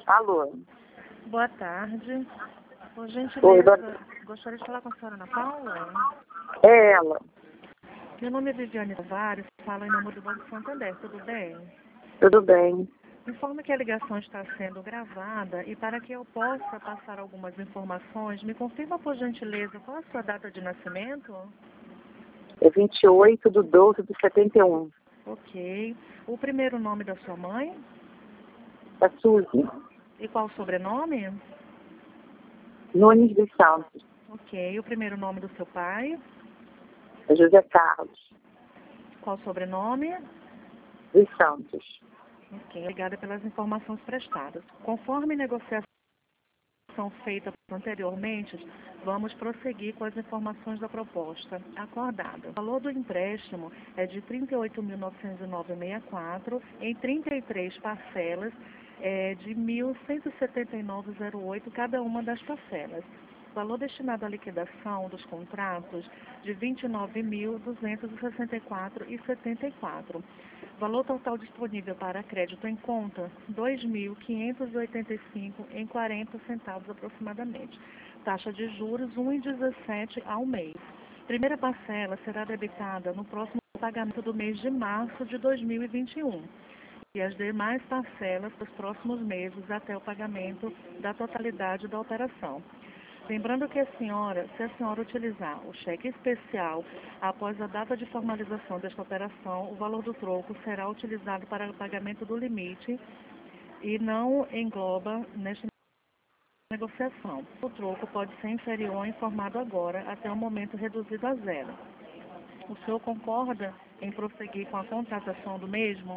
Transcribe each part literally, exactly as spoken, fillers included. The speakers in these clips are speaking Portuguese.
Alô? Boa tarde. Por Oi, gentileza, boa- gostaria de falar com a senhora Ana Paula. É ela. Meu nome é Viviane Tavares, falo em nome do Banco Santander, tudo bem? Tudo bem. Informo que a ligação está sendo gravada e para que eu possa passar algumas informações, me confirma por gentileza qual a sua data de nascimento? É vinte e oito de doze de setenta e um. Ok. O primeiro nome da sua mãe? É Suzy. E qual o sobrenome? Nunes dos Santos. Ok. O primeiro nome do seu pai? É José Carlos Qual o sobrenome? dos Santos. Ok. Obrigada pelas informações prestadas. Conforme negociação feita anteriormente, vamos prosseguir com as informações da proposta acordada. O valor do empréstimo é de trinta e oito mil novecentos e nove vírgula sessenta e quatro em trinta e três parcelas é, de mil cento e setenta e nove vírgula zero oito cada uma das parcelas. O valor destinado à liquidação dos contratos de vinte e nove mil duzentos e sessenta e quatro vírgula setenta e quatro. Valor total disponível para crédito em conta, dois mil quinhentos e oitenta e cinco reais e quarenta centavos aproximadamente. Taxa de juros um vírgula dezessete ao mês. Primeira parcela será debitada no próximo pagamento do mês de março de dois mil e vinte e um. E as demais parcelas dos próximos meses até o pagamento da totalidade da operação. Lembrando que a senhora, se a senhora utilizar o cheque especial após a data de formalização desta operação, o valor do troco será utilizado para o pagamento do limite e não engloba nesta negociação. O troco pode ser inferior ao informado agora até o momento reduzido a zero. O senhor concorda em prosseguir com a contratação do mesmo?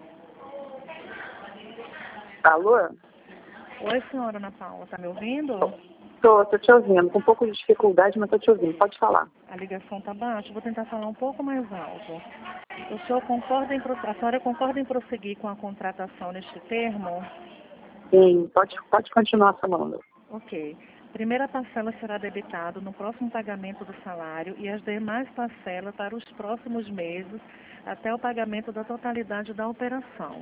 Alô? Oi, senhora Ana Paula, está me ouvindo? Tô, tô te ouvindo. Com um pouco de dificuldade, mas tô te ouvindo. Pode falar. A ligação está baixa, vou tentar falar um pouco mais alto. O senhor concorda em, pro- a senhora concorda em prosseguir com a contratação neste termo? Sim, pode, pode continuar falando. Ok. Primeira parcela será debitada no próximo pagamento do salário e as demais parcelas para os próximos meses até o pagamento da totalidade da operação.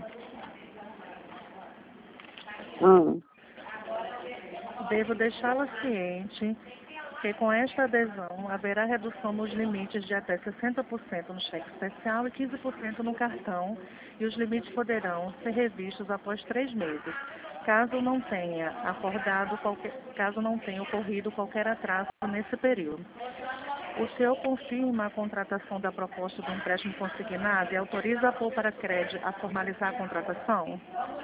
Hum. Devo deixá-la ciente que com esta adesão haverá redução nos limites de até sessenta por cento no cheque especial e quinze por cento no cartão, e os limites poderão ser revistos após três meses, caso não tenha acordado qualquer, caso não tenha ocorrido qualquer atraso nesse período. O senhor confirma a contratação da proposta do empréstimo consignado e autoriza a Pôr para Crédito a formalizar a contratação?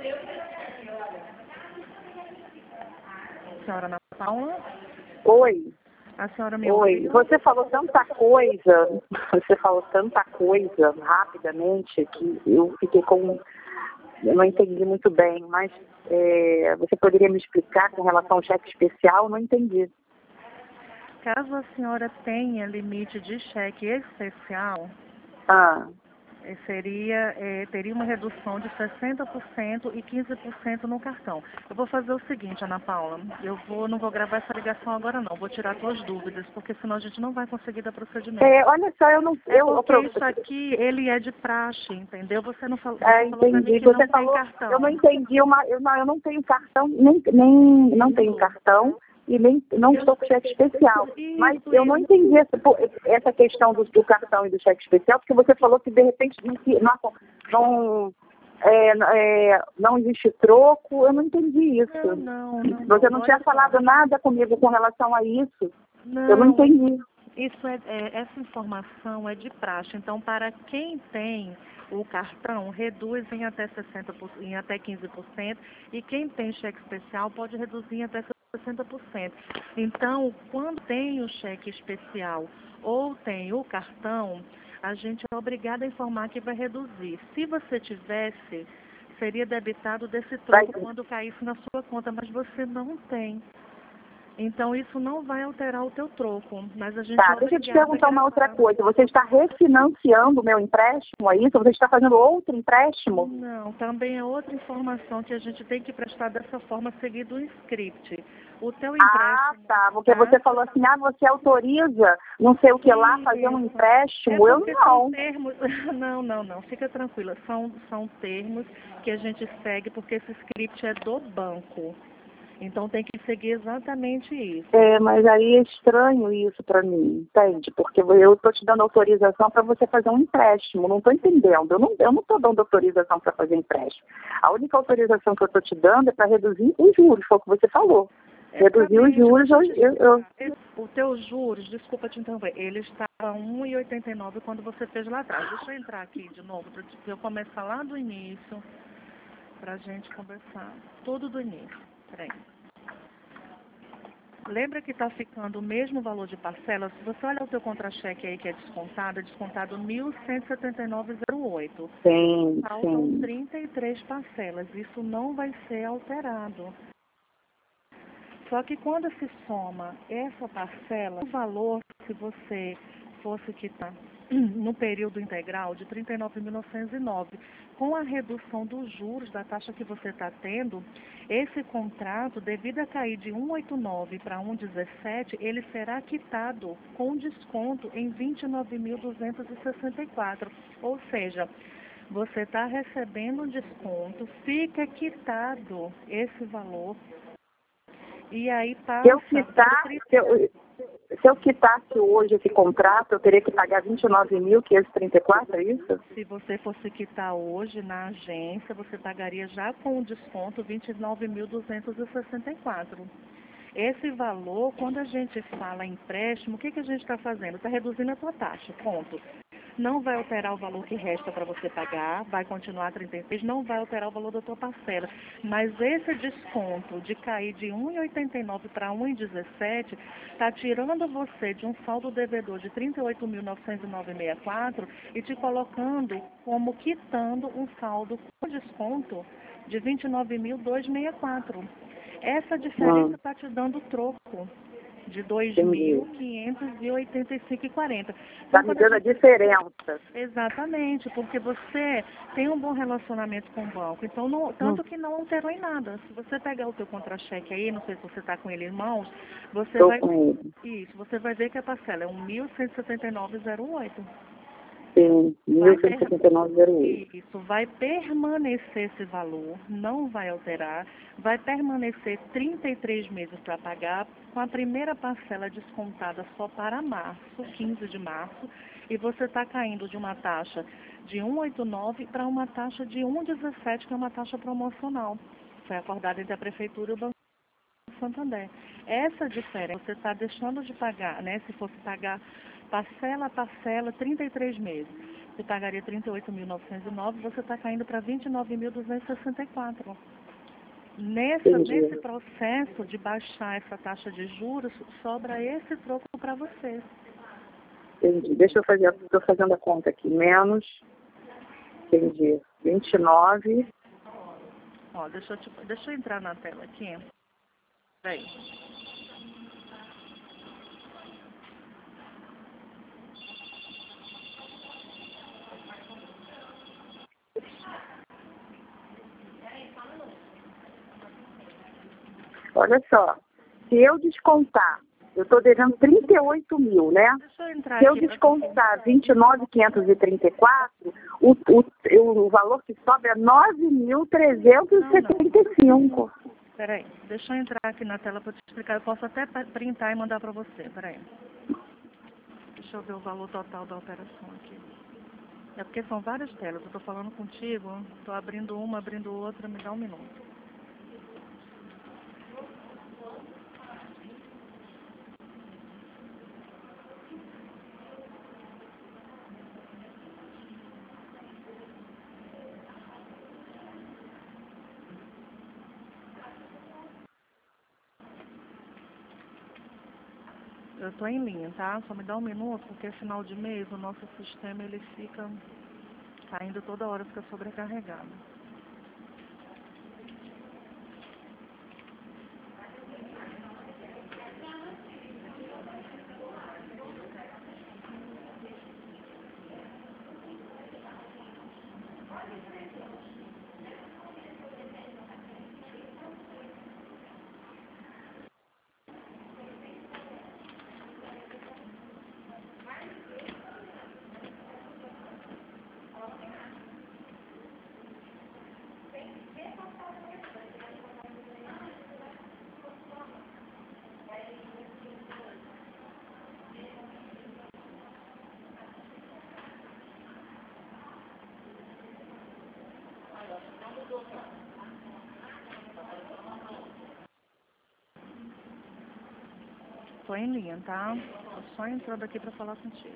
Senhora Ana Paula? Oi. A senhora me Oi. ouviu? Você falou tanta coisa, você falou tanta coisa rapidamente que eu fiquei com... Eu não entendi muito bem, mas é, você poderia me explicar com relação ao cheque especial? Eu não entendi. Caso a senhora tenha limite de cheque especial, Ah, eh, seria, eh, teria uma redução de sessenta por cento e quinze por cento no cartão. Eu vou fazer o seguinte, Ana Paula, eu vou, não vou gravar essa ligação agora não, vou tirar suas dúvidas, porque senão a gente não vai conseguir dar procedimento. é, olha só, eu não... É Eu, porque eu, isso aqui, ele é de praxe, entendeu? Você não falou, É, você falou pra mim entendi. que Você não tem falou, cartão. eu não entendi uma, eu não, eu não tenho cartão, nem, nem não tenho cartão e nem não estou com cheque especial. Mas Isso, eu não isso. entendi essa, pô, essa questão do, do cartão e do cheque especial, porque você falou que de repente não, não, não, é, é, não existe troco, eu não entendi isso. Não, não, não. Você não, não tinha olha falado só. nada comigo com relação a isso. Não, Eu não entendi. Isso é, é- essa informação é de praxe. Então, para quem tem o cartão, reduz em até sessenta por cento, em até quinze por cento, e quem tem cheque especial pode reduzir em até sessenta por cento. Então, quando tem o cheque especial ou tem o cartão, a gente é obrigado a informar que vai reduzir. Se você tivesse, seria debitado desse troco Vai- quando caísse na sua conta, mas você não tem. Então, isso não vai alterar o teu troco, mas a gente Tá, é deixa eu te obrigada perguntar a uma outra gravar. coisa. Você está refinanciando o meu empréstimo, é isso? Você está fazendo outro empréstimo? Não, também é outra informação que a gente tem que prestar dessa forma, seguido o script. O teu Ah, empréstimo, tá. Porque tá? você falou assim, ah, você autoriza não sei o que lá, fazer um Isso. É empréstimo. Eu porque são não. termos. Não, não, não. Fica tranquila. São, são termos que a gente segue porque esse script é do banco. Então tem que seguir exatamente isso. É, mas aí é estranho isso para mim, entende? Porque eu estou te dando autorização para você fazer um empréstimo. Não estou entendendo. Eu não eu não estou dando autorização para fazer empréstimo. A única autorização que eu estou te dando é para reduzir os juros, foi o que você falou. Reduzir os juros, eu, eu, eu... O teu juros, desculpa te interromper, ele estava um vírgula oitenta e nove quando você fez lá atrás. Deixa eu entrar aqui de novo, para eu começar lá do início, para a gente conversar. Tudo do início. Peraí. Lembra que está ficando o mesmo valor de parcela? Se você olha o teu contra-cheque aí que é descontado, é descontado mil cento e setenta e nove vírgula zero oito. Sim, Faltam sim. trinta e três parcelas. Isso não vai ser alterado. Só que quando se soma essa parcela, o valor, se você fosse quitar no período integral de trinta e nove mil novecentos e nove, com a redução dos juros da taxa que você está tendo, esse contrato, devido a cair de cento e oitenta e nove para cento e dezessete, ele será quitado com desconto em vinte e nove mil duzentos e sessenta e quatro. Ou seja, você está recebendo um desconto, fica quitado esse valor. E aí Se eu passa quitar, se eu, se eu quitasse hoje esse contrato, eu teria que pagar vinte e nove mil quinhentos e trinta e quatro, é isso? Se você fosse quitar hoje na agência, você pagaria já com o desconto vinte e nove mil duzentos e sessenta e quatro. Esse valor, quando a gente fala em empréstimo, o que, que a gente está fazendo? Está reduzindo a tua taxa, ponto. Não vai alterar o valor que resta para você pagar, vai continuar trinta e seis, não vai alterar o valor da tua parcela. Mas esse desconto de cair de um vírgula oitenta e nove para um vírgula dezessete está tirando você de um saldo devedor de trinta e oito mil novecentos e nove vírgula sessenta e quatro e te colocando como quitando um saldo com desconto de vinte e nove mil duzentos e sessenta e quatro. Essa diferença Hum, está te dando troco de dois entendi. mil quinhentos e oitenta e cinco vírgula quarenta. Está Então, me quando a dando a gente... diferença. Exatamente, porque você tem um bom relacionamento com o banco, então não, Hum, tanto que não alterou em nada. Se você pegar o teu contra-cheque aí, não sei se você está com ele em mãos, você Estou vai com ele. isso, você vai ver que a parcela é um mil cento e setenta e nove vírgula zero oito. Sim, Vai mil cento e per... setenta e nove vírgula zero oito. Isso, vai permanecer esse valor, não vai alterar, vai permanecer trinta e três meses para pagar, com a primeira parcela descontada só para março, quinze de março, e você está caindo de uma taxa de um vírgula oitenta e nove para uma taxa de um vírgula dezessete, que é uma taxa promocional. Foi acordada entre a Prefeitura e o Banco Santander. Essa diferença, você está deixando de pagar, né? Se fosse pagar parcela a parcela, trinta e três meses, você pagaria trinta e oito mil novecentos e nove, você está caindo para vinte e nove mil duzentos e sessenta e quatro. Nessa, nesse Entendi. processo de baixar essa taxa de juros, sobra esse troco para você. Entendi. Deixa eu fazer, estou fazendo a conta aqui. Menos, entendi, vinte e nove. Ó, deixa eu, te, deixa eu entrar na tela aqui. Peraí. Olha só, se eu descontar, eu estou devendo trinta e oito mil, né? Deixa eu entrar Se eu aqui. descontar vinte e nove mil quinhentos e trinta e quatro, o, o, o valor que sobra é nove mil trezentos e setenta e cinco. Peraí, deixa eu entrar aqui na tela para te explicar. Eu posso até printar e mandar para você. Peraí. Deixa eu ver o valor total da operação aqui. É porque são várias telas. Eu estou falando contigo, estou abrindo uma, abrindo outra, me dá um minuto. Eu estou em linha, tá? Só me dá um minuto, porque é final de mês, o nosso sistema ele fica caindo toda hora, fica sobrecarregado. tô em linha, tá? Tô só entrando aqui pra falar contigo.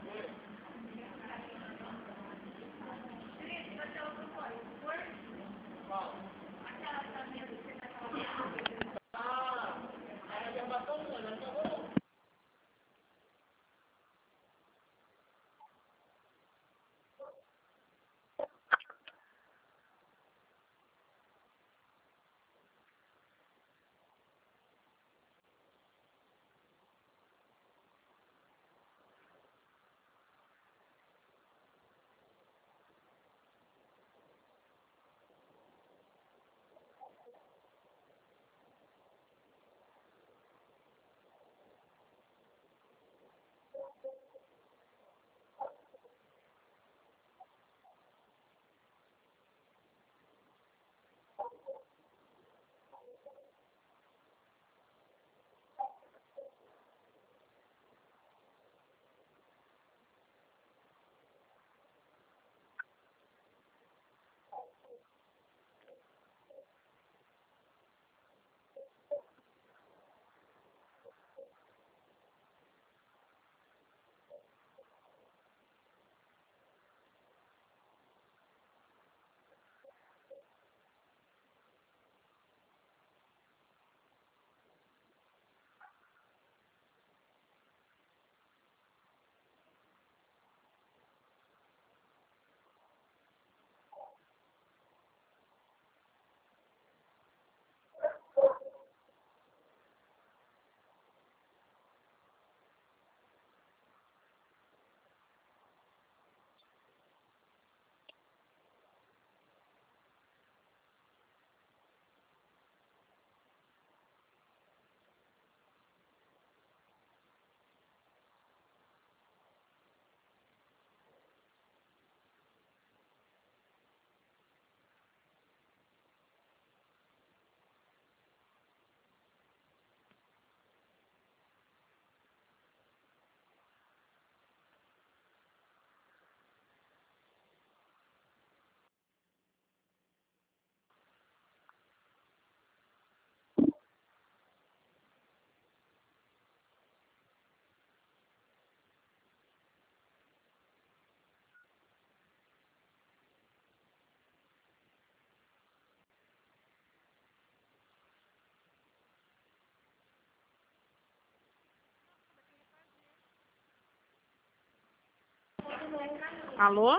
Alô?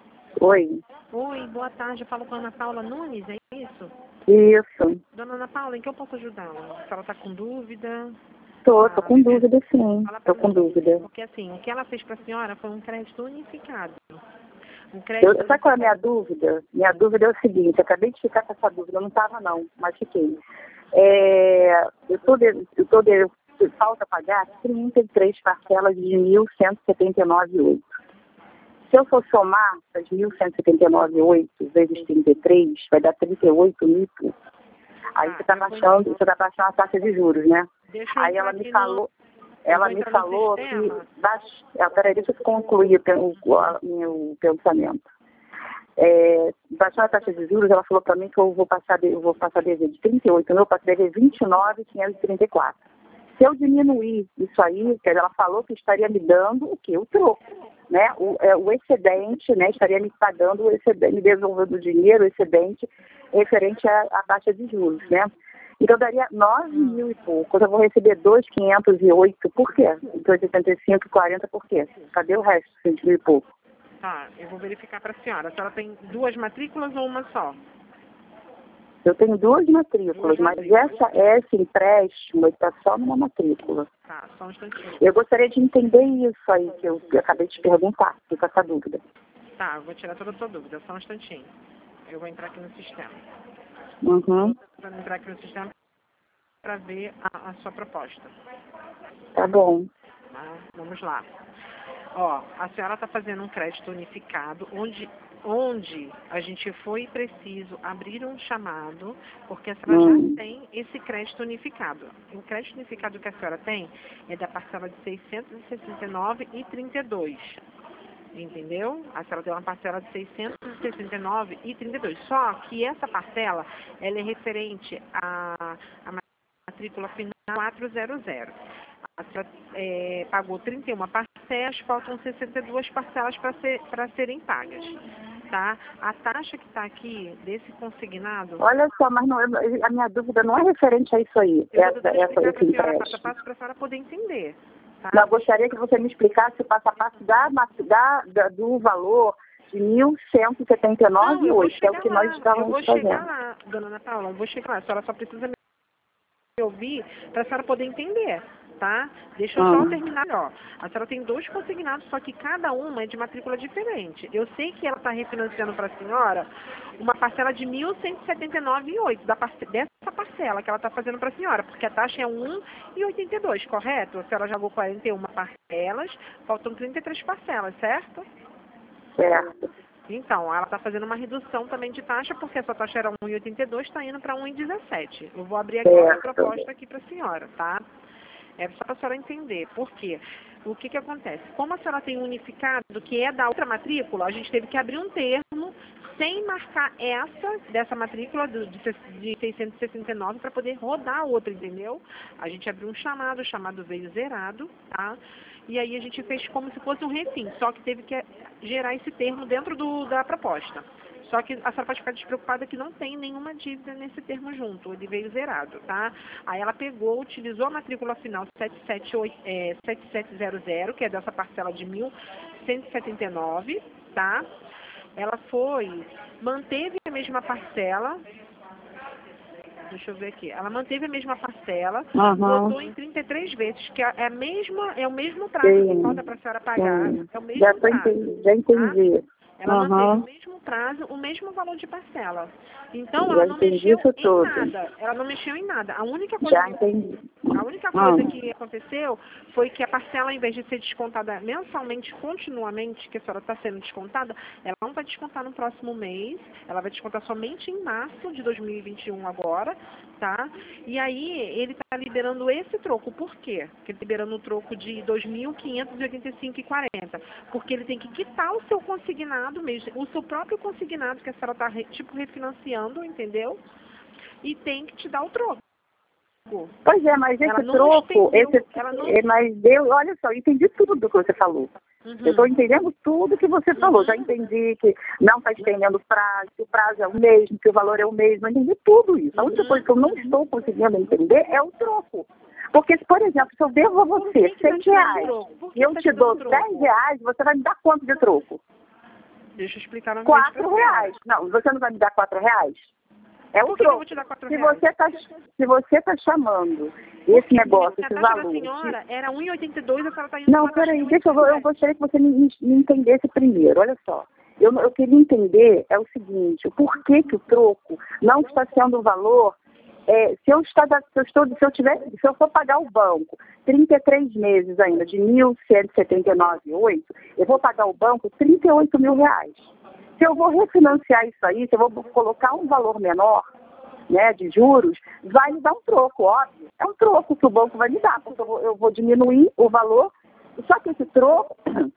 Oi. Oi, boa tarde. Eu falo com a Ana Paula Nunes, é isso? Isso. Dona Ana Paula, em que eu posso ajudá-la? Se ela está com dúvida? Tô, tô Ah, com dúvida, sim. fala Tô pra com mim. dúvida. Porque assim, o que ela fez para a senhora foi um crédito unificado. Um Eu, crédito sabe qual é a minha unificado. dúvida? Minha dúvida é o seguinte, eu acabei de ficar com essa dúvida, eu não estava não, mas fiquei. É, eu tô de, eu tô de, falta pagar trinta e três parcelas de mil cento e setenta e nove vírgula oito. Se eu for somar as mil cento e setenta e nove vírgula oito vezes trinta e três, vai dar trinta e oito mil. Aí Ah, você está eu vou- baixando, você tá baixando a taxa de juros, né? Deixa eu Aí entrar ela me aqui falou, no... ela vou me entrar no falou que sistema. baix... ah, peraí, deixa eu concluir o, pe- o, a- meu pensamento. É, baixando a taxa de juros, ela falou para mim que eu vou passar de, eu vou passar a dever de trinta e oito mil para dever vinte e nove mil quinhentos e trinta e quatro. Se eu diminuir isso aí, que ela falou que estaria me dando o quê? O troco, né? O, é, o excedente, né? Estaria me pagando o excedente, me devolvendo o dinheiro, o excedente referente à, à taxa de juros, né? Então daria nove mil e pouco. Eu vou receber dois mil quinhentos e oito, por quê? dois mil e setenta e cinco, quarenta, por quê? Cadê o resto, cinco mil e pouco? Tá, eu vou verificar para a senhora. A senhora tem duas matrículas ou uma só? Eu tenho duas matrículas, Duas mas matrículas. essa, esse empréstimo está só numa matrícula. Tá, só um instantinho. Eu gostaria de entender isso aí que eu, que eu acabei de te perguntar, fiquei com essa dúvida. Tá, eu vou tirar toda a sua dúvida, só um instantinho. Eu vou entrar aqui no sistema. Uhum, Vou entrar aqui no sistema para ver a, a sua proposta. tá bom. Tá? Vamos lá. Ó, a senhora está fazendo um crédito unificado, onde, onde a gente foi preciso abrir um chamado, porque a senhora Hum, já tem esse crédito unificado. O crédito unificado que a senhora tem é da parcela de seiscentos e sessenta e nove reais e trinta e dois centavos. Entendeu? A senhora tem uma parcela de seiscentos e sessenta e nove reais e trinta e dois centavos. Só que essa parcela, ela é referente à, à matrícula final quatrocentos. A senhora é, pagou trinta e uma parcelas, faltam sessenta e duas parcelas para ser, para serem pagas. Tá? A taxa que está aqui desse consignado... Olha só, mas não, a minha dúvida não é referente a isso aí. Eu essa, vou essa, explicar esse para a senhora passo a empréstimo. passo para a senhora poder entender. Tá? Não, eu gostaria que você me explicasse o passo a passo da, da, da, do valor de mil cento e setenta e nove vírgula oito, que é o que lá, nós estávamos eu vou fazendo. chegar lá, dona Ana Paula, eu vou chegar lá. A senhora só precisa me ouvir para a senhora poder entender, tá? Deixa eu Hum. só terminar, ó. A senhora tem dois consignados, só que cada uma é de matrícula diferente. Eu sei que ela está refinanciando para a senhora uma parcela de mil cento e setenta e nove vírgula oito, da parce... dessa parcela que ela está fazendo para a senhora, porque a taxa é um vírgula oitenta e dois, correto? A senhora já pagou quarenta e uma parcelas, faltam trinta e três parcelas, certo? Certo. Então, ela está fazendo uma redução também de taxa, porque essa taxa era um vírgula oitenta e dois, está indo para um vírgula dezessete. Eu vou abrir aqui a proposta aqui para a senhora, tá? É só para a senhora entender. Por quê? O que que acontece? Como a senhora tem um unificado, que é da outra matrícula, a gente teve que abrir um termo sem marcar essa, dessa matrícula de, de seiscentos e sessenta e nove para poder rodar a outra, entendeu? A gente abriu um chamado, o chamado veio zerado, tá? E aí a gente fez como se fosse um refim, só que teve que gerar esse termo dentro do, da proposta. Só que a senhora pode ficar despreocupada que não tem nenhuma dívida nesse termo junto, ele veio zerado, tá? Aí ela pegou, utilizou a matrícula final sete sete oito, é, sete sete zero zero, que é dessa parcela de mil cento e setenta e nove, tá? Ela foi, manteve a mesma parcela, deixa eu ver aqui, ela manteve a mesma parcela, uhum. botou em trinta e três vezes, que é, a mesma, é o mesmo prazo Sim. que falta para a senhora pagar, Sim. é o mesmo já prazo. Entendi, já entendi. Tá? Ela uhum. manteve o mesmo prazo, o mesmo valor de parcela. Então, já ela não mexeu isso em tudo. nada. Ela não mexeu em nada. A única coisa, já que, entendi. a única coisa hum. que aconteceu foi que a parcela, em vez de ser descontada mensalmente, continuamente, que a senhora está sendo descontada, ela não vai descontar no próximo mês. Ela vai descontar somente em março de dois mil e vinte e um agora, tá? E aí, ele está liberando esse troco. Por quê? Porque ele está liberando o troco de dois mil quinhentos e oitenta e cinco reais e quarenta centavos. Porque ele tem que quitar o seu consignado mesmo, o seu próprio consignado, que a senhora está, tipo, refinanciando, entendeu? E tem que te dar o troco. Pois é, mas esse troco, esse, não... mas eu, olha só, eu entendi tudo que você falou. Uhum. Eu estou entendendo tudo que você falou. Uhum. Já entendi que não está estendendo o prazo, que o prazo é o mesmo, que o valor é o mesmo. Eu entendi tudo isso. A única uhum. coisa que eu não estou conseguindo entender é o troco. Porque, por exemplo, se eu devo a você cem reais e eu te dou dez reais, você vai me dar quanto de troco? Deixa eu explicar uma vez. quatro reais. Não, você não vai me dar quatro reais? É o troco. Se você está se você tá chamando esse negócio, esse valor... A senhora era um vírgula oitenta e dois, a senhora está indo... Não, peraí, deixa eu... Eu gostaria que você me, me entendesse primeiro. Olha só. Eu, eu queria entender é o seguinte, o porquê que o troco não está sendo o valor... É, se, eu está, se, eu estou, se, eu tiver, se eu for pagar o banco trinta e três meses ainda, de mil cento e setenta e nove vírgula oito, eu vou pagar o banco trinta e oito mil reais. Se eu vou refinanciar isso aí, se eu vou colocar um valor menor, né, de juros, vai me dar um troco, óbvio. É um troco que o banco vai me dar, porque eu vou, eu vou diminuir o valor. Só que esse troco,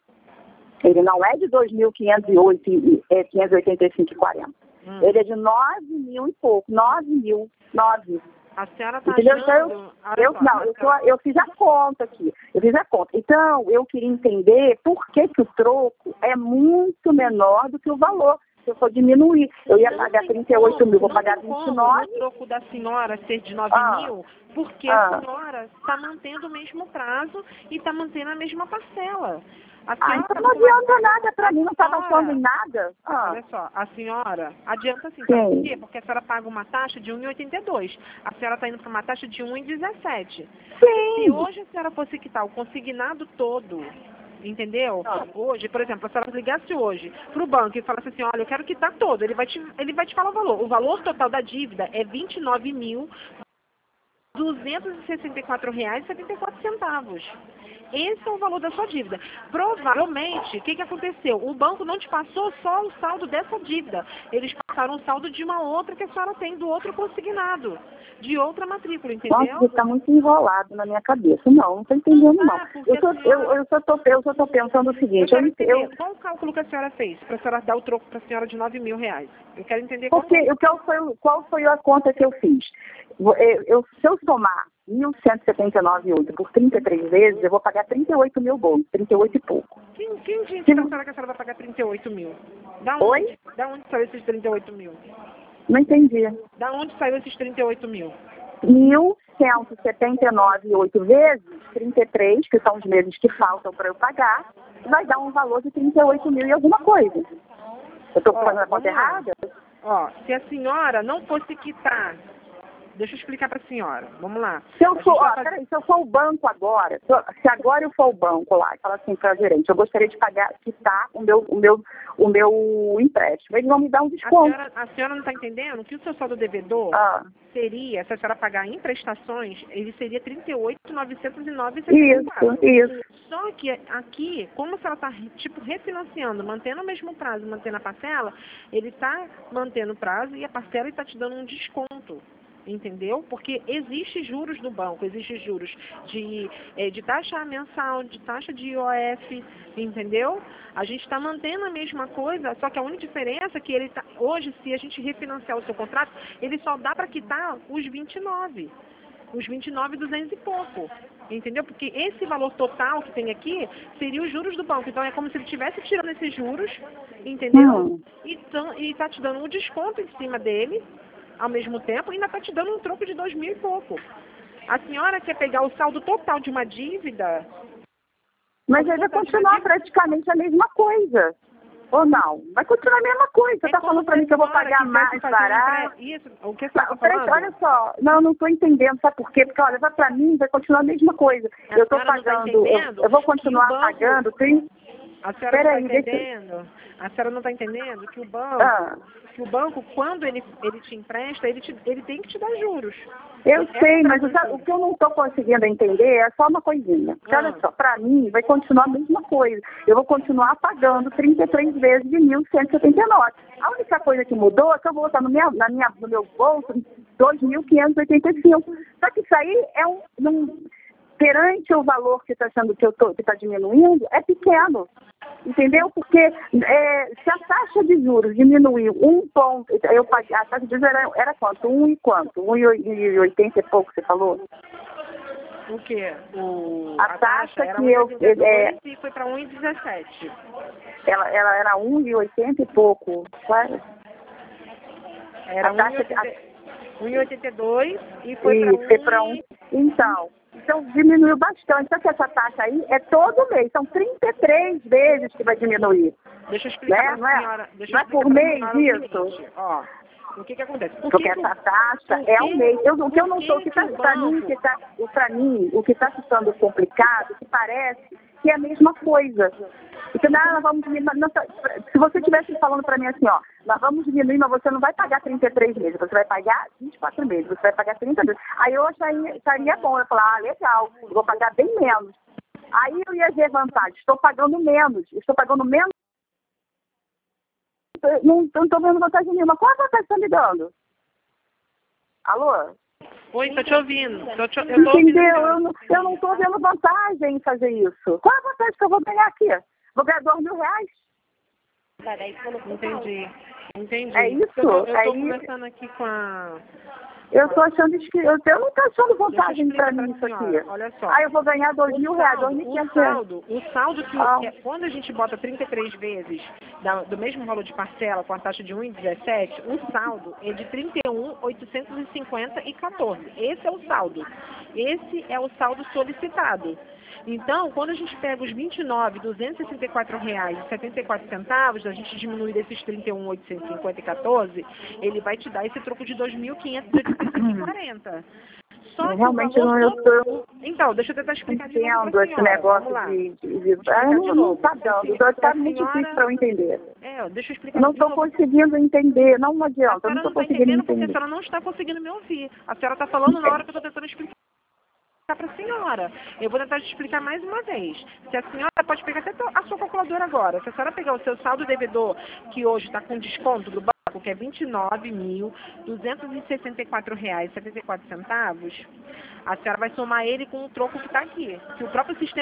ele não é de dois mil quinhentos e oitenta e cinco reais e quarenta centavos. Hum. Ele é de nove mil e pouco, nove mil, nove. A senhora está achando... Então, eu, eu, não, eu, tô, eu fiz a conta aqui, eu fiz a conta. Então, eu queria entender por que, que o troco é muito menor do que o valor. Se eu for diminuir, eu ia pagar trinta e oito mil, vou pagar vinte e nove. O troco da senhora ser de nove mil, porque ah. a senhora está mantendo o mesmo prazo e está mantendo a mesma parcela. A ah, então não adianta uma... nada para mim, não está baixando em nada. Ah. Olha só, a senhora adianta sim, sabe por quê? Porque a senhora paga uma taxa de um vírgula oitenta e dois. A senhora está indo para uma taxa de um vírgula dezessete. Sim. Se hoje a senhora fosse quitar o consignado todo, entendeu? Ah. Hoje, por exemplo, a senhora ligasse hoje para o banco e falasse assim, olha, eu quero quitar todo, ele vai, te, ele vai te falar o valor. O valor total da dívida é vinte e nove mil duzentos e sessenta e quatro reais e setenta e quatro centavos. Esse é o valor da sua dívida. Provavelmente, o que, que aconteceu? O banco não te passou só o saldo dessa dívida. Eles passaram o saldo de uma outra que a senhora tem do outro consignado, de outra matrícula, entendeu? Nossa, está muito enrolado na minha cabeça. Não, não estou entendendo, não. Ah, eu, tô, senhora... eu, eu, só tô, eu só estou pensando o seguinte... Eu eu, eu... Qual o cálculo que a senhora fez para a senhora dar o troco para a senhora de nove mil reais? Eu quero entender qual Porque, foi. Qual, foi, qual foi a conta que eu fiz? Eu, eu, se eu somar mil cento e setenta e nove vírgula oito por trinta e três vezes, eu vou pagar trinta e oito mil bons, trinta e oito e pouco. Quem, quem disse que a senhora que a senhora vai pagar trinta e oito mil? Da onde? Oi? Da onde saiu esses trinta e oito mil? Não entendi. Da onde saiu esses trinta e oito mil? mil cento e setenta e nove vírgula oito vezes trinta e três, que são os meses que faltam para eu pagar, vai dar um valor de trinta e oito mil e alguma coisa. Eu estou fazendo a conta errada? Ó, se a senhora não fosse quitar, deixa eu explicar para a senhora, vamos lá. Se eu for, ó, fazer... peraí, se eu for o banco agora, se, eu, se agora eu for o banco lá e falar assim para a gerente, eu gostaria de pagar, quitar o meu, o meu, o meu empréstimo, eles vão me dar um A desconto. senhora, a senhora não está entendendo que o seu saldo devedor Ah. seria, se a senhora pagar em prestações, ele seria trinta e oito mil novecentos e nove reais e setenta e quatro. Isso, isso. Só que aqui, como se ela está, tipo, refinanciando, mantendo o mesmo prazo, mantendo a parcela, ele está mantendo o prazo e a parcela está te dando um desconto. Entendeu? Porque existe juros no banco, existe juros de, é, de taxa mensal, de taxa de I O F, entendeu? A gente está mantendo a mesma coisa, só que a única diferença é que ele tá, hoje, se a gente refinanciar o seu contrato, ele só dá para quitar os vinte e nove. Os vinte e nove, duzentos e pouco. Entendeu? Porque esse valor total que tem aqui seria os juros do banco. Então é como se ele estivesse tirando esses juros, entendeu? Hum. E está te dando um desconto em cima dele, ao mesmo tempo, e ainda está te dando um troco de dois mil e pouco. A senhora quer pegar o saldo total de uma dívida? Mas ele vai continuar praticamente a mesma coisa. Ou não? Vai continuar a mesma coisa. Você está É falando para mim que eu vou pagar mais barato? Isso, o que você está falando? falando? Olha só, não, não estou entendendo, sabe por quê? Porque, olha, para mim vai continuar a mesma coisa. A eu estou senhora não tá pagando, entendendo eu, eu vou que continuar o banco- pagando, tem... A senhora Peraí, não está deixa- entendendo? A senhora não está entendendo que o banco, Ah. que o banco, quando ele, ele te empresta, ele, te, ele tem que te dar juros. Eu É sei, pra mas o, você. o que eu não estou conseguindo entender é só uma coisinha. Porque, Ah. olha só, para mim vai continuar a mesma coisa. Eu vou continuar pagando trinta e três vezes de mil cento e setenta e nove. A única coisa que mudou é que eu vou botar no, minha, na minha, no meu bolso dois mil quinhentos e oitenta e cinco. Só que isso aí é um... um perante o valor que está sendo que eu tô, que está diminuindo, é pequeno. Entendeu? Porque é, se a taxa de juros diminuiu um ponto, eu paguei, a taxa de juros era, era quanto? Um e quanto? Um e oitenta e pouco, você falou? O quê? O, A taxa era que eu- um e oitenta e dois é- e foi para um e dezessete. Ela, ela era um e oitenta e pouco, claro. Era A taxa que- um e oitenta e dois e foi E foi para para um. um. Então, então diminuiu bastante. Só que essa taxa aí é todo mês. São trinta e três vezes que vai diminuir. Deixa eu explicar Né? para Não a é- senhora. Deixa não eu é por explicar pra mês senhora o isso? seguinte, ó, o que que acontece? Por Porque que que essa o- taxa por é que- um mês. Eu, o que eu não por sou, o que que está que o para mim, banco- que tá, o para mim, o que está ficando complicado, que parece que é a mesma coisa. Porque não, nós vamos diminuir, não, se você estivesse falando para mim assim, ó, nós vamos diminuir, mas você não vai pagar trinta e três meses, você vai pagar vinte e quatro meses, você vai pagar trinta meses. Aí eu acharia, acharia bom, eu ia falar, ah, legal, eu vou pagar bem menos. Aí eu ia ver vantagem, estou pagando menos, estou pagando menos, não estou vendo vantagem nenhuma. Qual a vantagem que está me dando? Alô? Oi, tô te ouvindo. Tô te, eu tô ouvindo. Entendeu? Eu não, eu não tô vendo vantagem em fazer isso. Qual é a vantagem que eu vou ganhar aqui? Vou ganhar dois mil reais? Entendi. Entendi. É isso? Eu tô, eu tô Aí- conversando aqui com a... Eu tô achando que eu, eu não tô achando vantagem Deixa eu explicar pra mim pra isso senhora, aqui. olha só. Aí eu vou ganhar dois O mil reais, dois saldo, mil e o quinhentos. saldo, o saldo que, Ah. que é- quando a gente bota trinta e três vezes da- do mesmo valor de parcela com a taxa de um e dezessete, o saldo é de trinta e um mil oitocentos e cinquenta e quatorze. Esse é o saldo. Esse é o saldo solicitado. Então, quando a gente pega os vinte e nove mil duzentos e sessenta e quatro reais e setenta e quatro centavos, a gente diminui desses trinta e um mil oitocentos e cinquenta e quatorze, ele vai te dar esse troco de dois mil quinhentos e oitenta e cinco e quarenta. Só que Realmente o valor não, eu todo- tô Então, deixa eu tentar explicar de novo entendendo pra esse senhora. negócio Vamos lá. de... de, de... explicar Ah, de não, não novo. tá Se a dando, senhora- tá se a muito senhora- difícil pra eu entender. É, deixa eu explicar Eu não de tô novo. conseguindo entender, não A adianta, eu senhora não tô não está conseguindo entendendo porque a entender. senhora não está conseguindo me ouvir. A senhora está falando na hora que eu estou tentando explicar para a senhora. Eu vou tentar te explicar mais uma vez. Se a senhora pode pegar até a sua calculadora agora. Se a senhora pegar o seu saldo devedor, que hoje está com desconto do banco, que é vinte e nove mil duzentos e sessenta e quatro reais e setenta e quatro centavos, a senhora vai somar ele com o troco que está aqui, que o próprio sistema nos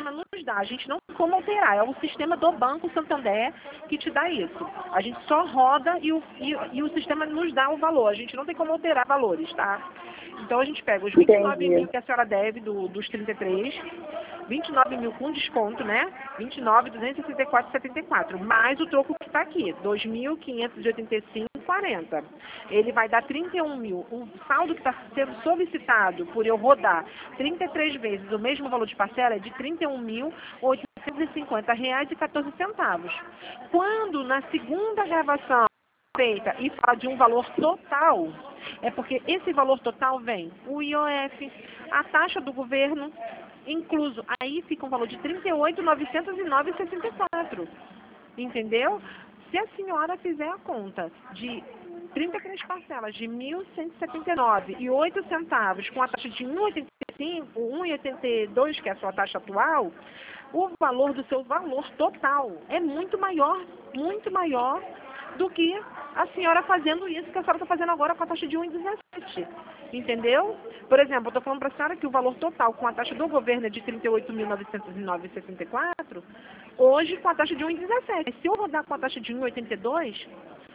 nos dá, a gente não tem como alterar, é o sistema do Banco Santander que te dá isso. A gente só roda e o, e, e o sistema nos dá o valor, a gente não tem como alterar valores, tá? Então a gente pega os vinte e nove mil que a senhora deve do, dos trinta e três, vinte e nove mil com desconto, né? vinte e nove mil duzentos e sessenta e quatro reais e setenta e quatro centavos, mais o troco que está aqui, dois mil quinhentos e oitenta e cinco reais e quarenta centavos. Ele vai dar trinta e um mil. O saldo que está sendo solicitado por eu rodar trinta e três vezes o mesmo valor de parcela é de trinta e um mil oitocentos e cinquenta reais e quatorze centavos. Quando na segunda gravação feita e fala de um valor total, é porque esse valor total vem o I O F, a taxa do governo, incluso, aí fica um valor de trinta e oito mil novecentos e nove reais e sessenta e quatro centavos. Entendeu? Se a senhora fizer a conta de trinta e três parcelas de mil cento e setenta e nove reais e oito centavos com a taxa de um vírgula oitenta e cinco, um vírgula oitenta e dois, que é a sua taxa atual, o valor do seu valor total é muito maior, muito maior do que a senhora fazendo isso que a senhora está fazendo agora com a taxa de um vírgula dezessete. Entendeu? Por exemplo, eu estou falando para a senhora que o valor total com a taxa do governo é de trinta e oito mil novecentos e nove reais e sessenta e quatro, hoje com a taxa de um vírgula dezessete. Se eu rodar com a taxa de um vírgula oitenta e dois,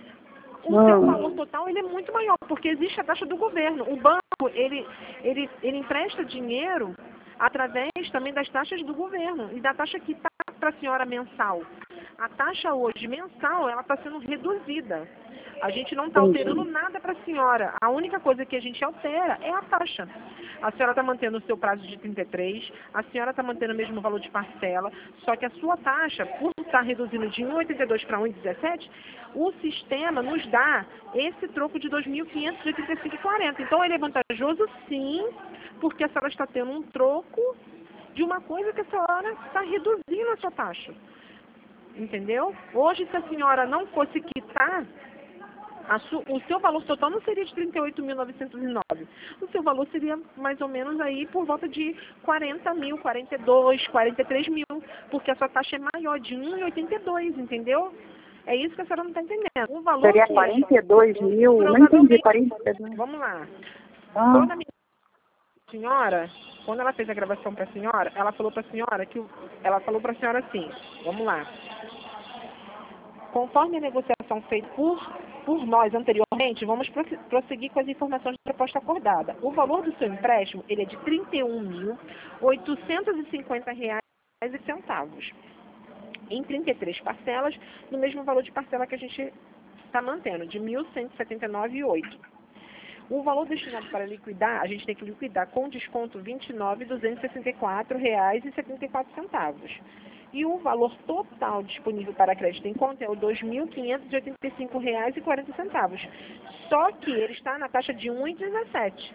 o Hum. seu valor total ele é muito maior, porque existe a taxa do governo. O banco, ele, ele, ele empresta dinheiro através também das taxas do governo e da taxa que está para a senhora mensal. A taxa hoje mensal, ela está sendo reduzida. A gente não está alterando nada para a senhora. A única coisa que a gente altera é a taxa. A senhora está mantendo o seu prazo de trinta e três, a senhora está mantendo o mesmo valor de parcela, só que a sua taxa, por estar reduzindo de um vírgula oitenta e dois para um vírgula dezessete, o sistema nos dá esse troco de dois mil quinhentos e oitenta e cinco reais e quarenta centavos. Então ele é vantajoso sim, porque a senhora está tendo um troco de uma coisa que a senhora está reduzindo a sua taxa. Entendeu? Hoje, se a senhora não fosse quitar, a su, o seu valor total não seria de trinta e oito mil novecentos e nove. O seu valor seria mais ou menos aí por volta de quarenta mil, quarenta e dois, quarenta e três mil, porque a sua taxa é maior, de um vírgula oitenta e dois, entendeu? É isso que a senhora não está entendendo. O valor seria quarenta e dois mil? Não entendi, quarenta e dois mil. Vamos lá. Ah. Quando a minha senhora, quando ela fez a gravação para a senhora, ela falou para a senhora que o, ela falou para a senhora assim, vamos lá. Conforme a negociação feita por, por nós anteriormente, vamos prosseguir com as informações da proposta acordada. O valor do seu empréstimo ele é de trinta e um mil oitocentos e cinquenta reais e centavos, em trinta e três parcelas, no mesmo valor de parcela que a gente está mantendo, de mil cento e setenta e nove reais e oito centavos. O valor destinado para liquidar, a gente tem que liquidar com desconto vinte e nove mil duzentos e sessenta e quatro reais e setenta e quatro centavos. E o valor total disponível para crédito em conta é o dois mil quinhentos e oitenta e cinco reais e quarenta centavos. Só que ele está na taxa de um vírgula dezessete.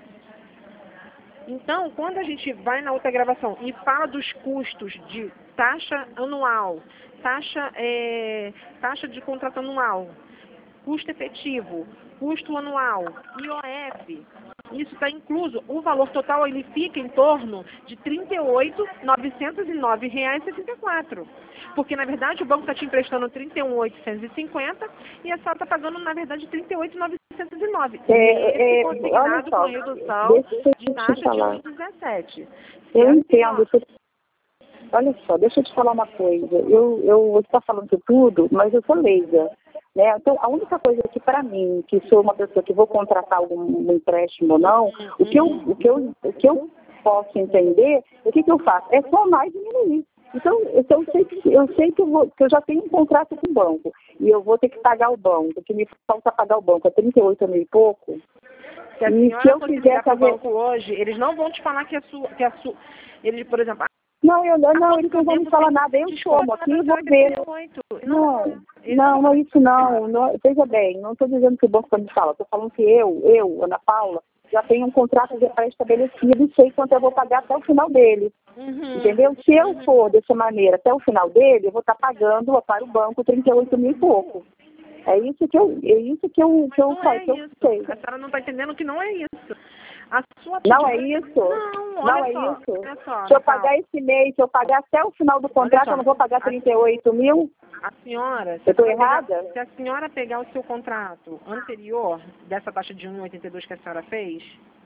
Então, quando a gente vai na outra gravação e fala dos custos de taxa anual, taxa, é, taxa de contrato anual, custo efetivo, custo anual, I O F, isso está incluso. O valor total ele fica em torno de trinta e oito mil novecentos e nove reais e sessenta e quatro centavos. Porque, na verdade, o banco está te emprestando trinta e um mil oitocentos e cinquenta e a senhora está pagando, na verdade, trinta e oito mil novecentos e nove. É, é, consignado com redução de taxa de um vírgula dezessete. Eu entendo. Olha só, deixa eu te falar uma coisa. Eu, eu, você está falando de tudo, mas eu sou leiga. Né? Então, a única coisa que para mim, que sou uma pessoa que vou contratar algum empréstimo ou não, o que eu, o que eu, o que eu posso entender, o que, que eu faço? É somar e diminuir. Então, eu sei, que, eu, sei que, eu vou, que eu já tenho um contrato com o banco e eu vou ter que pagar o banco, o que me falta pagar o banco é trinta e oito mil e pouco. Se a senhora eu quiser fazer o banco hoje, eles não vão te falar que a sua, que a sua, eles, por exemplo, não, eu não, não, eles não vão me falar nada, eu somo aqui e vou ver. Não, não, não é isso não, não, veja bem, não estou dizendo que o banco vai me falar, estou falando que eu, eu, Ana Paula, já tenho um contrato já pré-estabelecido e sei quanto eu vou pagar até o final dele. Uhum. Entendeu? Se eu for dessa maneira até o final dele, eu vou estar pagando para o banco trinta e oito mil e pouco. É isso que eu, é isso que eu, que eu, é que eu isso. sei. A senhora não está entendendo que não é isso. A sua não é isso? Não, não é só, isso? Só, se eu pagar esse mês, se eu pagar até o final do contrato, eu não vou pagar trinta e oito mil? A senhora, eu estou errada? Pegar, se a senhora pegar o seu contrato anterior, dessa taxa de um vírgula oitenta e dois que a senhora fez,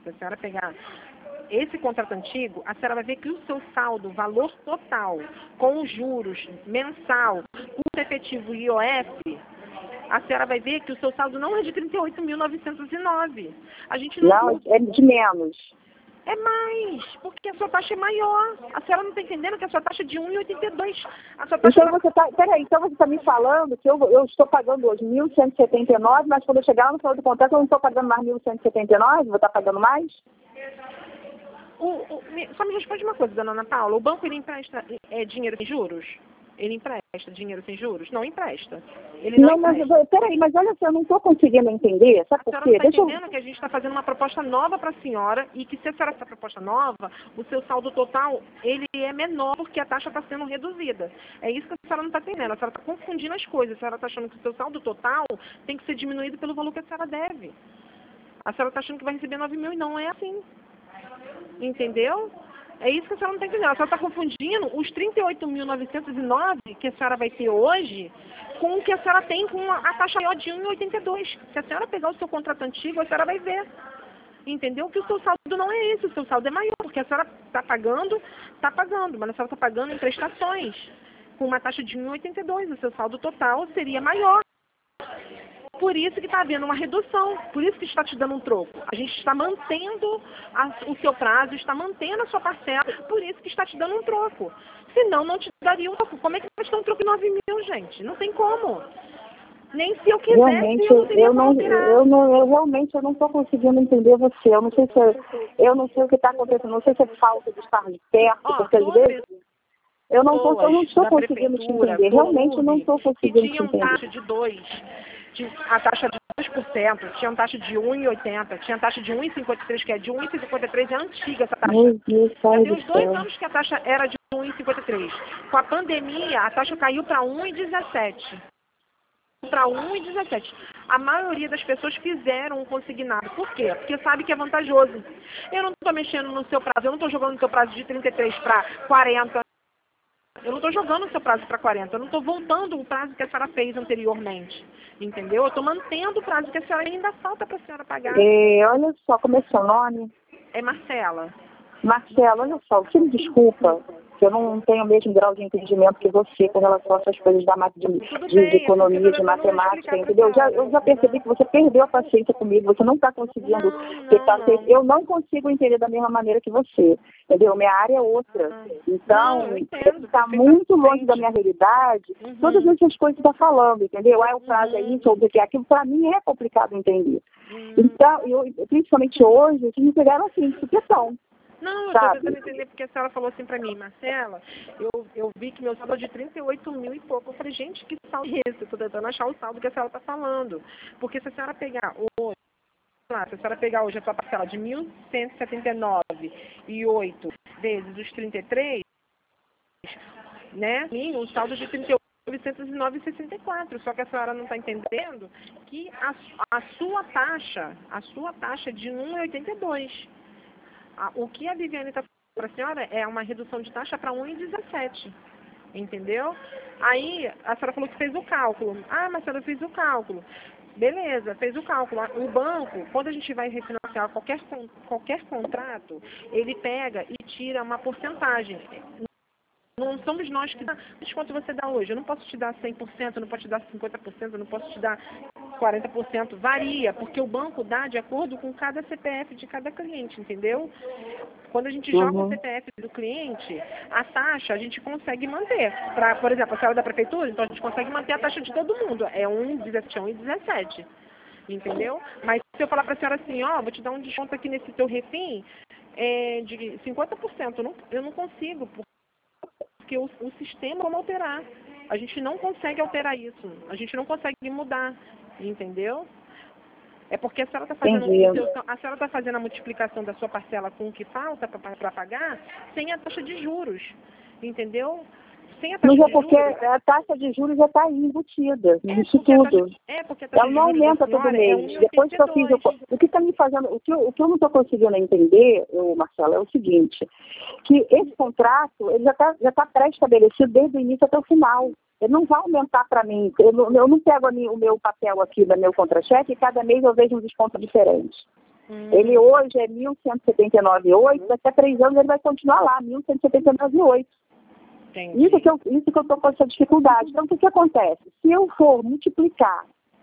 se a senhora pegar esse contrato antigo, a senhora vai ver que o seu saldo, valor total, com os juros, mensal, custo efetivo e I O F, a senhora vai ver que o seu saldo não é de trinta e oito mil novecentos e nove. A gente não... Não, é de menos. É mais, porque a sua taxa é maior. A senhora não está entendendo que a sua taxa é de um vírgula oitenta e dois. A sua taxa então você está, peraí, então você está me falando que eu, eu estou pagando hoje mil cento e setenta e nove, mas quando eu chegar no final do contrato eu não estou pagando mais mil cento e setenta e nove, vou estar pagando mais? O, o, me, só me responde uma coisa, dona Ana Paula. O banco, ele empresta é, dinheiro sem juros? Ele empresta dinheiro sem juros? Não empresta. Ele não, não empresta. Mas peraí, mas olha só, eu não estou conseguindo entender. Sabe por quê? A senhora não está entendendo eu... que a gente está fazendo uma proposta nova para a senhora e que se a senhora essa proposta nova, o seu saldo total, ele é menor porque a taxa está sendo reduzida. É isso que a senhora não está entendendo. A senhora está confundindo as coisas. A senhora está achando que o seu saldo total tem que ser diminuído pelo valor que a senhora deve. A senhora está achando que vai receber nove mil e não é assim. Entendeu? É isso que a senhora não está entendendo. A senhora está confundindo os trinta e oito mil novecentos e nove que a senhora vai ter hoje com o que a senhora tem com a taxa maior de um vírgula oitenta e dois. Se a senhora pegar o seu contrato antigo, a senhora vai ver. Entendeu? Que o seu saldo não é esse, o seu saldo é maior, porque a senhora está pagando, está pagando, mas a senhora está pagando em prestações com uma taxa de um vírgula oitenta e dois. O seu saldo total seria maior. Por isso que está havendo uma redução, por isso que está te dando um troco. A gente está mantendo a, o seu prazo, está mantendo a sua parcela, por isso que está te dando um troco. Senão, não te daria um troco. Como é que vai te dar um troco de nove mil, gente? Não tem como. Nem se eu quisesse, realmente, eu não teria eu não, como tirar. eu não, eu realmente eu não estou conseguindo entender você. Eu não sei se é, eu não sei o que está acontecendo, não sei se é falta de estar de perto, Ó, porque às vezes eu não estou eu não estou conseguindo te entender. Realmente eu não estou conseguindo te entender. Tinha taxa de dois. A taxa de dois por cento, tinha taxa de um vírgula oitenta, tinha taxa de um vírgula cinquenta e três, que é de um vírgula cinquenta e três, é antiga essa taxa. Meu Deus, Já tem uns do dois céu. anos que a taxa era de um vírgula cinquenta e três. Com a pandemia, a taxa caiu para um vírgula dezessete. Para um vírgula dezessete. A maioria das pessoas fizeram um consignado. Por quê? Porque sabe que é vantajoso. Eu não estou mexendo no seu prazo, eu não estou jogando no seu prazo de trinta e três para quarenta. Eu não estou jogando o seu prazo para quarenta, eu não estou voltando o prazo que a senhora fez anteriormente, entendeu? Eu estou mantendo o prazo que a senhora ainda falta para a senhora pagar. É, olha só, como é seu nome? É Marcela. Marcela, olha só, você me desculpa, que eu não tenho o mesmo grau de entendimento que você com relação a essas coisas da de, de, bem, de economia, de matemática, entendeu? Já, eu já percebi que você perdeu a paciência comigo, você não está conseguindo não, ter não, paciência. não. Eu não consigo entender da mesma maneira que você, entendeu? Minha área é outra. Então, está muito longe da minha realidade, uhum. Todas essas coisas que está falando, entendeu? Ah, o prazo é isso, ou o que é aquilo, para mim é complicado entender. Uhum. Então, eu, principalmente hoje, vocês me pegaram assim, de supetão. Não, eu Sabe? estou tentando entender porque a senhora falou assim pra mim, Marcela, eu, eu vi que meu saldo é de trinta e oito mil e pouco. Eu falei, gente, que saldo é esse? Eu estou tentando achar o saldo que a senhora está falando. Porque se a senhora pegar hoje, lá, se a senhora pegar hoje a sua parcela de mil cento e setenta e nove e oito vezes os trinta e três, né? Sim, um saldo de trinta e oito mil novecentos e nove vírgula sessenta e quatro. Só que a senhora não está entendendo que a, a sua taxa, a sua taxa é de um vírgula oitenta e dois. O que a Viviane está falando para a senhora é uma redução de taxa para um vírgula dezessete. Entendeu? Aí a senhora falou que fez o cálculo. Ah, mas a senhora fez o cálculo. Beleza, fez o cálculo. O banco, quando a gente vai refinanciar qualquer, qualquer contrato, ele pega e tira uma porcentagem. Não somos nós que... Mas quanto você dá hoje? Eu não posso te dar cem por cento, eu não posso te dar cinquenta por cento, eu não posso te dar quarenta por cento. Varia, porque o banco dá de acordo com cada C P F de cada cliente, entendeu? Quando a gente joga Uhum. o C P F do cliente, a taxa a gente consegue manter. Pra, por exemplo, a senhora da prefeitura, então a gente consegue manter a taxa de todo mundo. É um vírgula dezessete. Entendeu? Mas se eu falar para a senhora assim, ó, vou te dar um desconto aqui nesse teu refim é, de cinquenta por cento, eu não, eu não consigo, porque o, o sistema vamos alterar. A gente não consegue alterar isso. A gente não consegue mudar, entendeu? É porque a senhora está fazendo, o seu, a senhora está fazendo a multiplicação da sua parcela com o que falta para pagar sem a taxa de juros, entendeu? Sem a taxa Mas é de porque juros, a taxa de juros já está aí embutida, é nisso porque a taxa, tudo. é porque a taxa Ela de não juros da aumenta todo senhora mês. é um vírgula Depois que eu fiz o, oitenta e dois. o que está me fazendo, o que, eu, o que eu não estou conseguindo entender, eu, Marcela, é o seguinte, que esse contrato ele já está já tá pré-estabelecido desde o início até o final. Ele não vai aumentar para mim. Eu não, eu não pego a minha, o meu papel aqui do meu contra-cheque e cada mês eu vejo um desconto diferente. Hum. Ele hoje é mil cento e setenta e nove vírgula oito, daqui a três anos ele vai continuar lá, mil cento e setenta e nove vírgula oito. Isso que eu isso que eu estou com essa dificuldade. Então, o que, que acontece? Se eu for multiplicar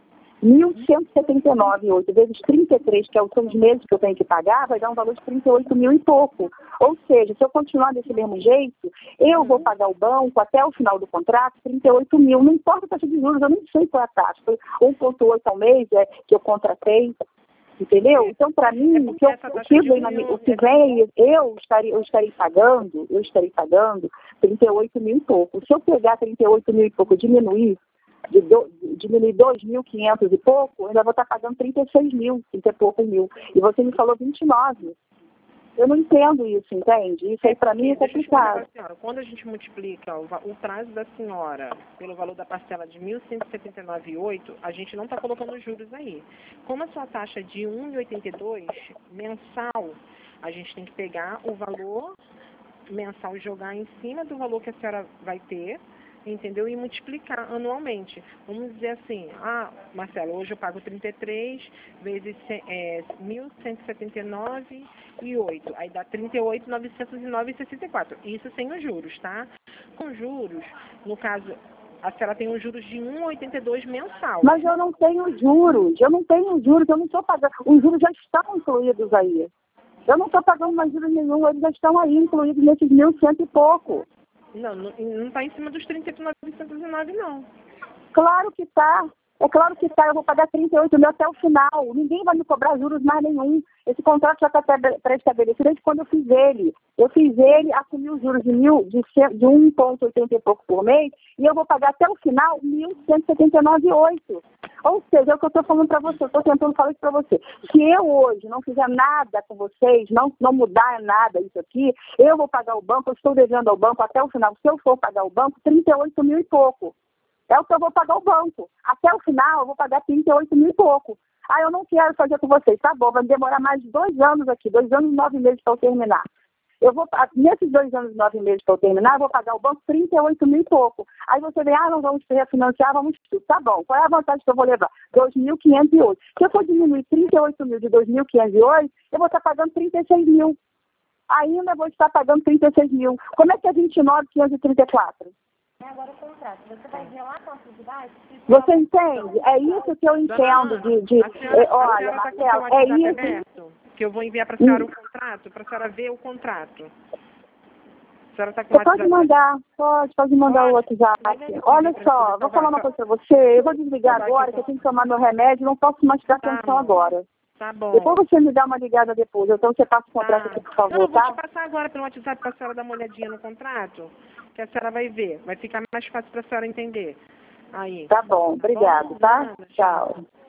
mil cento e setenta e nove vírgula oito vezes trinta e três, que são os meses que eu tenho que pagar, vai dar um valor de trinta e oito mil e pouco. Ou seja, se eu continuar desse mesmo jeito, eu vou pagar o banco até o final do contrato trinta e oito mil. Não importa a taxa de juros, eu nem sei qual é a taxa. Foi um vírgula oito ao mês é, que eu contratei. Entendeu? Então, para mim, o que, eu, o que vem, na, o que vem eu, estarei, eu estarei pagando, eu estarei pagando trinta e oito mil e pouco. Se eu pegar trinta e oito mil e pouco e diminuir, de do, diminuir dois mil e quinhentos e pouco, eu ainda vou estar pagando trinta e seis mil, trinta e poucos mil. E você me falou vinte e nove. Eu não entendo isso, entende? Isso aí para mim é complicado. Senhora, quando a gente multiplica o, o prazo da senhora pelo valor da parcela de mil cento e setenta e nove vírgula oito, a gente não está colocando juros aí. Como a sua taxa é de um vírgula oitenta e dois mensal, a gente tem que pegar o valor mensal e jogar em cima do valor que a senhora vai ter, entendeu? E multiplicar anualmente. Vamos dizer assim, ah, Marcelo, hoje eu pago trinta e três vezes é, mil cento e setenta e nove e oito. Aí dá trinta e oito mil novecentos e nove vírgula sessenta e quatro. Isso sem os juros, tá? Com juros, no caso, a senhora tem os juros de um vírgula oitenta e dois mensal. Mas eu não tenho juros, eu não tenho juros, eu não estou pagando. Os juros já estão incluídos aí. Eu não estou pagando mais juros nenhum, eles já estão aí incluídos nesses mil e cento e pouco. Não, não está em cima dos trinta e oito mil novecentos e nove, não. Claro que está. É claro que está. Eu vou pagar trinta e oito mil até o final. Ninguém vai me cobrar juros mais nenhum. Esse contrato já está pré-estabelecido desde quando eu fiz ele. Eu fiz ele, assumi os juros de, mil, de, de um vírgula oitenta e pouco por mês e eu vou pagar até o final mil cento e setenta e nove vírgula oito. Ou seja, é o que eu estou falando para você. Eu estou tentando falar isso para você. Se eu hoje não fizer nada com vocês, não, não mudar nada isso aqui, eu vou pagar o banco, eu estou devendo ao banco até o final. Se eu for pagar o banco, trinta e oito mil e pouco. É o que eu vou pagar o banco. Até o final, eu vou pagar trinta e oito mil e pouco. Ah, eu não quero fazer com vocês. Tá bom, vai demorar mais de dois anos aqui, dois anos e nove meses para eu terminar. Eu vou, nesses dois anos e nove meses para eu terminar, eu vou pagar o banco trinta e oito mil e pouco. Aí você vem, ah, não vamos refinanciar, vamos tudo. Tá bom, qual é a vantagem que eu vou levar? dois mil quinhentos e oito. Se eu for diminuir trinta e oito mil de dois mil quinhentos e oito, eu vou estar pagando trinta e seis mil. Ainda eu vou estar pagando trinta e seis mil. Como é que é vinte e nove mil quinhentos e trinta e quatro? É agora o contrato. Você vai ver lá com a atividade? Você entende? É isso que eu entendo de... de a senhora, é, olha, a senhora Marcelo, tá é com o isso... aberto, que eu vou enviar para a senhora o contrato, para a senhora ver o contrato. A senhora está com o Você pode mandar, pode, pode mandar o WhatsApp. Olha só, vou falar uma coisa para você. Eu vou desligar agora, que eu tenho que tomar meu remédio, não posso mais dar atenção agora. Tá bom. Depois você me dá uma ligada depois, então você passa o contrato aqui, por favor, não, eu vou tá? te passar agora pelo WhatsApp para a senhora dar uma olhadinha no contrato, que a senhora vai ver. Vai ficar mais fácil para a senhora entender. Aí. Tá bom, obrigado, tá? Tchau.